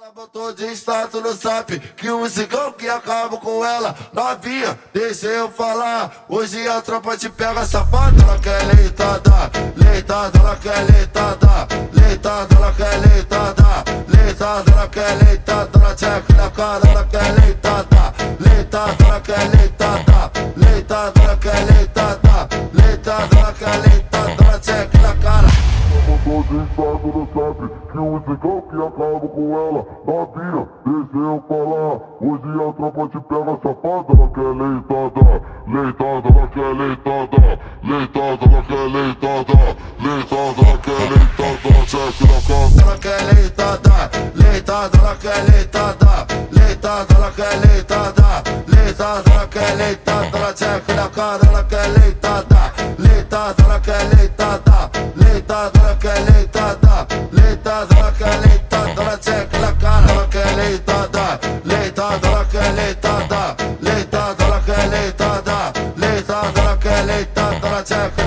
Ela botou de status no zap que o musicão que acaba com ela. Novinha, deixa eu falar. Hoje a tropa te pega safada. Ela quer leitada, leitada, ela quer leitada, leitada, ela quer leitada, leitada, ela quer leitada. Ela checa na cara, ela quer leitada, leitada, ela quer leitada, leitada, ela quer leitada, leitada, ela quer leitada. Ela checa na cara. Botou de status no zap que o musicão que acaba com ela. Novinha, deixa eu falar. Hoje a tropa te pega safada. Ela quer leitada, leitada, ela quer leitada, leitada, ela quer leitada, leitada, ela quer leitada. Cheque na casa. Ela quer leitada, leitada, ela quer leitada, leitada, ela quer leitada, leitada, ela quer leitada. Ela checa na cara, ela quer leitada, leitada, ela quer leitada, leitada, ela quer leitada, leitada, ela quer leitada. Ela checa na cara, ela quer leitada, leitada, ela quer leitada, leitada, ela quer leitada, leitada, ela quer leitada. Ela checa